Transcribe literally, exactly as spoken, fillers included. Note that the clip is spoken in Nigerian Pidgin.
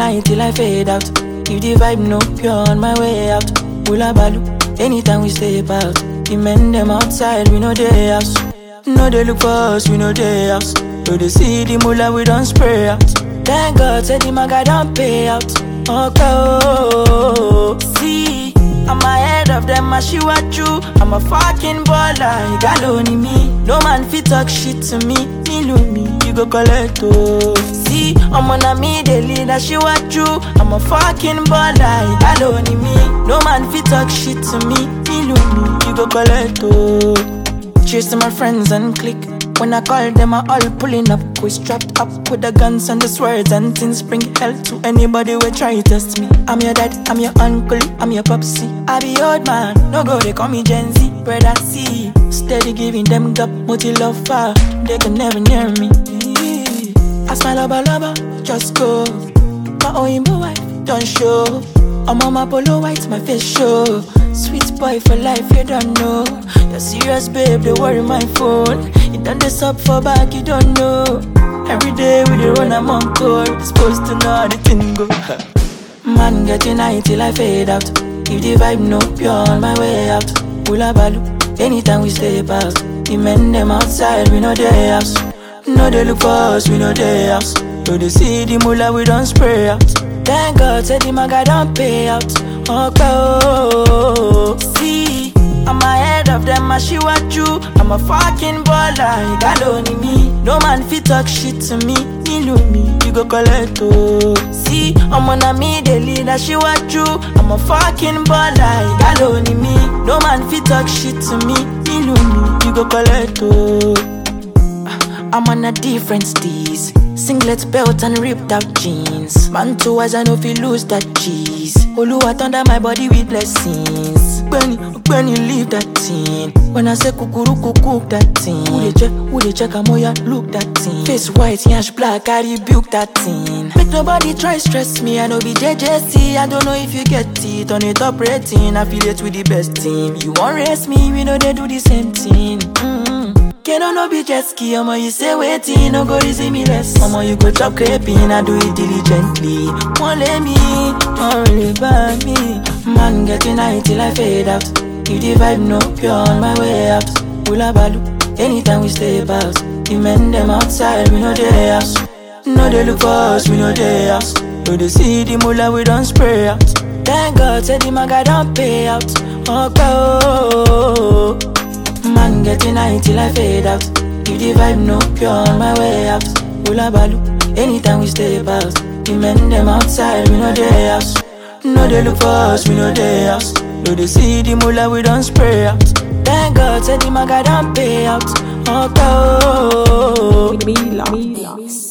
night till I fade out. If the vibe no pure on my way out, Ula Balu, anytime we step out. The men them outside, we know they house. No they look for us, we know they house. So they see the mullah, we don't spray out. Thank God, said the maga don't pay out. Okay, oh, see, I'm ahead of them, I see what you. I'm a fucking baller, you got only me. No man fit talk shit to me, me love me, you go collect oh. See, I'm on a me, they lead, I see what you. I'm a fucking baller, you got only me. No man fit talk shit to me, me love me, you go collect oh. Cheers to my friends and click. When I call them, I all pulling up. We strapped up with the guns and the swords and things. Bring hell to anybody who try to test me. I'm your dad, I'm your uncle, I'm your popsy. I be old man, no go, they call me Gen Z. Brother C, steady giving them gap, multi love far. They can never near me. I smile lover lover, just go. My Oyinbo wife, don't show. I'm on my polo white, my face show. Sweet boy for life, you don't know. You're serious, babe, they worry my phone. You done this up for back, you don't know. Every day we dey run, I'm on call. Supposed to know how the thing go. Man, getting high till I fade out. If the vibe no pure on my way out, Ula Balu, anytime we step out. The men them outside, we know they house. No they look for us, we know they house. So they see the mullah, we don't spray out. Thank God, said the maga don't pay out. Okay, oh, see, I'm ahead of them, I see what you. I'm a fucking baller, you got only me. No man fit talk shit to me, me love me, you go collect oh. See, I'm on a me, they lead, I see what you. I'm a fucking baller, you got only me. No man fit talk shit to me, me love me, you go collect oh. I'm on a different steez. Singlet belt and ripped out jeans. Man too as I know if you lose that cheese. Oluwa thunder my body with blessings. When you, when you leave that thing. When I say kukuruku cook that thing. Who they check, who they check, amoya look that thing. Face white, yash black, I rebuke that thing. Make nobody try stress me, I know be J J C. I don't know if you get it, on it top rating. Affiliate with the best team. You won't race me, we know they do the same thing. Mm-hmm. Can I no be jet ski, omo you say waiting, no go easy me less. Omo you go chop crepin, I do it diligently. Won't let me, don't really buy me. Man getting high till I fade out. If the vibe no pure on my way out, Ula Balu, anytime we step out. The men them outside, we know they house. No they look for us, we know they house. So they see the mullah, we don't spray out. Thank God, said the maga don't pay out. Okay, oh, man getting high till I fade out. If the vibe no pure on my way out, Ula Balu, anytime we step out. The men them outside, we know they house. No they look for us, we know they house. No they see the mullah, we don't spray out. Thank God, said the maga don't pay out. Okay, oh, me, me, me,